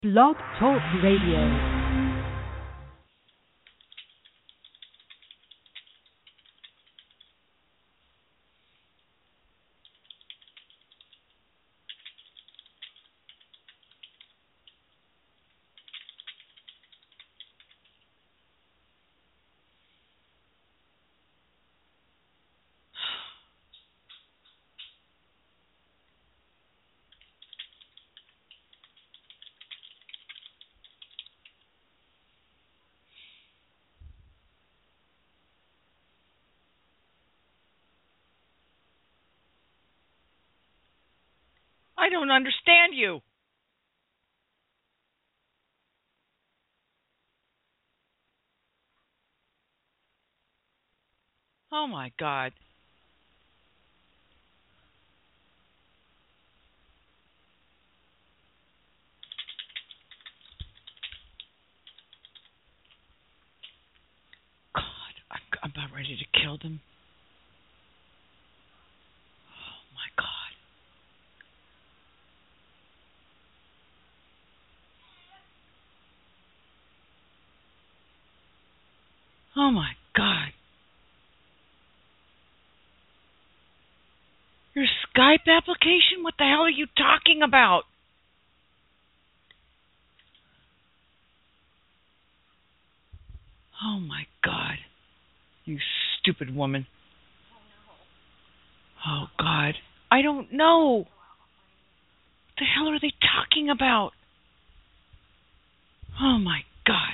Blog Talk Radio. I don't understand you. Oh my God. God, I'm about ready to kill them. Oh my God. Oh my God. Your Skype application? What the hell are you talking about? Oh my God. You stupid woman. Oh God. I don't know. What the hell are they talking about? Oh my God.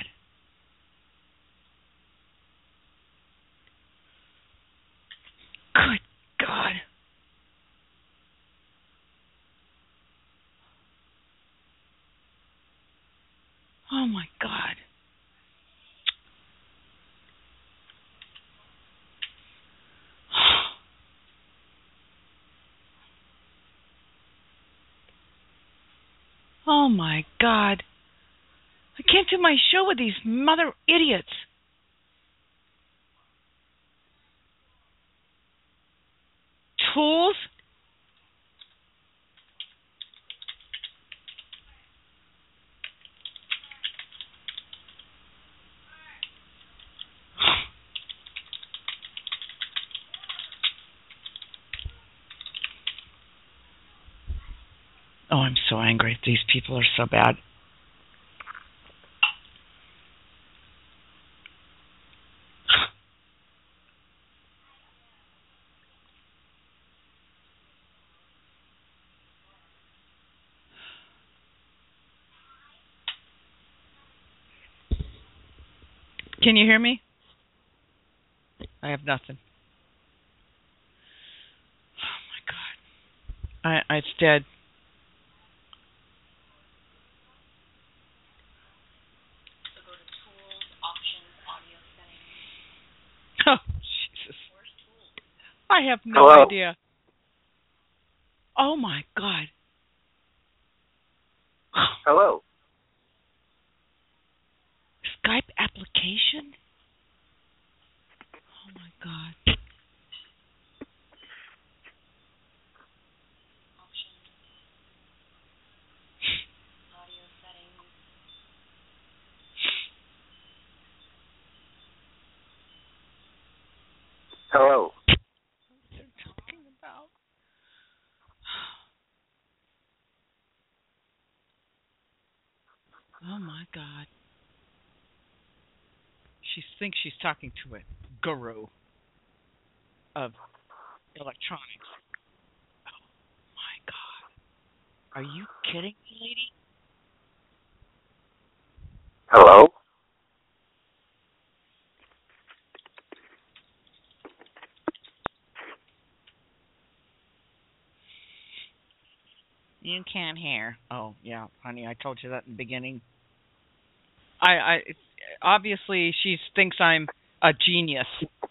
Good God. Oh my God. Oh my God. I can't do my show with these mother idiots. Tools? Oh, I'm so angry. These people are so bad. Can you hear me? I have nothing. Oh my God. It's dead. So go to tools, options, audio settings. Oh, Jesus. I have no Hello? idea. Oh my God. Hello? Skype application? Oh my God. Hello? What they're talking about. Oh my God. She thinks she's talking to a guru of electronics. Oh my God. Are you kidding me, lady? Hello? You can't hear. Oh, yeah, honey, I told you that in the beginning. I obviously she thinks I'm a genius.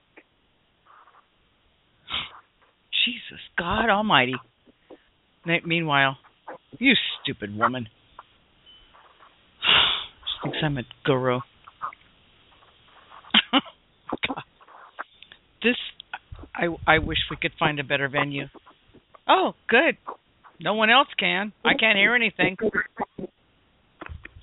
Jesus, God Almighty. Meanwhile, you stupid woman. She thinks I'm a guru. God. This, I wish we could find a better venue. Oh, good. No one else can. I can't hear anything.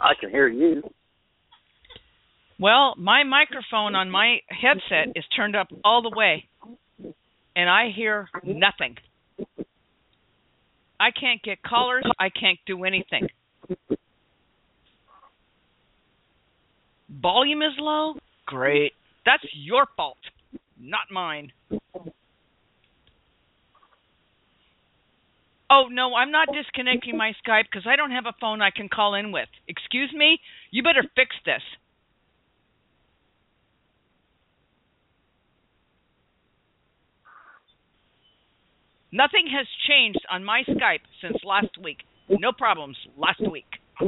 I can hear you. Well, my microphone on my headset is turned up all the way, and I hear nothing. I can't get callers. I can't do anything. Volume is low? Great. That's your fault, not mine. Oh, no, I'm not disconnecting my Skype because I don't have a phone I can call in with. Excuse me? You better fix this. Nothing has changed on my Skype since last week. No problems last week.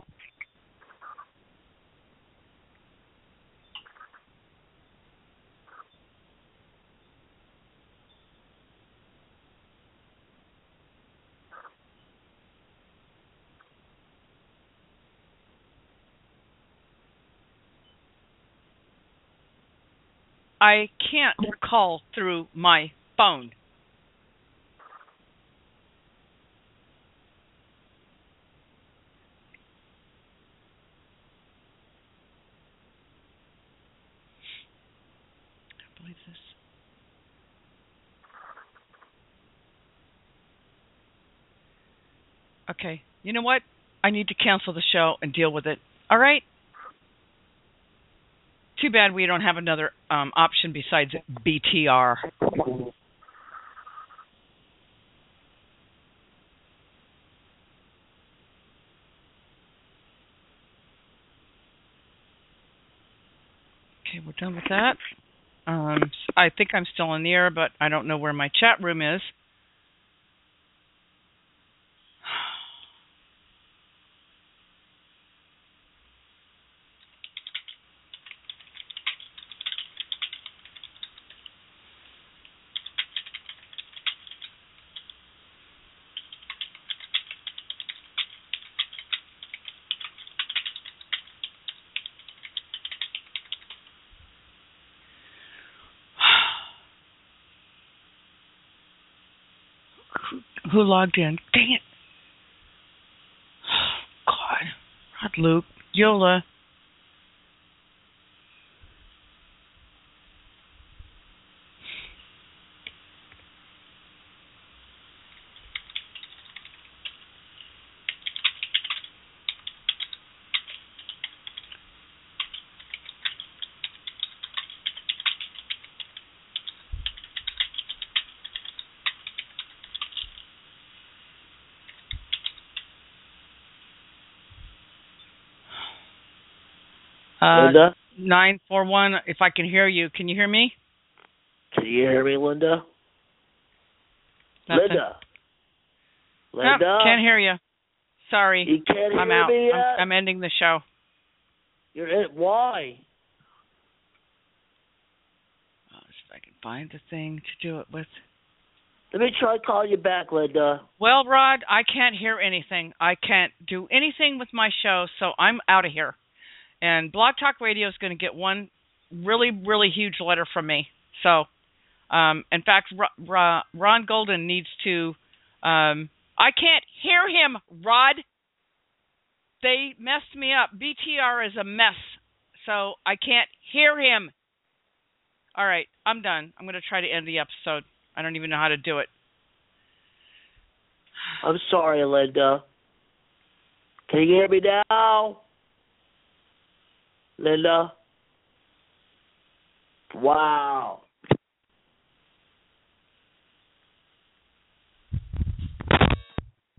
I can't call through my phone. I believe this. Okay, you know what? I need to cancel the show and deal with it. All right? Too bad we don't have another option besides BTR. Okay, we're done with that. I think I'm still in the air, but I don't know where my chat room is. Who logged in? Dang it. God. Rod, Luke, Yola. Linda? 941, if I can hear you. Can you hear me? Can you hear me, Linda? Nothing. Linda? Nope, can't hear you. Sorry. You can't I'm hear out. me yet? I'm ending the show. You're in. Why? Let's see if I can find the thing to do it with. Let me try calling you back, Linda. Well, Rod, I can't hear anything. I can't do anything with my show, so I'm out of here. And Blog Talk Radio is going to get one really, really huge letter from me. So, in fact, Ron Golden needs to... I can't hear him, Rod. They messed me up. BTR is a mess, so I can't hear him. All right, I'm done. I'm going to try to end the episode. I don't even know how to do it. I'm sorry, Linda. Can you hear me now? Linda? Wow.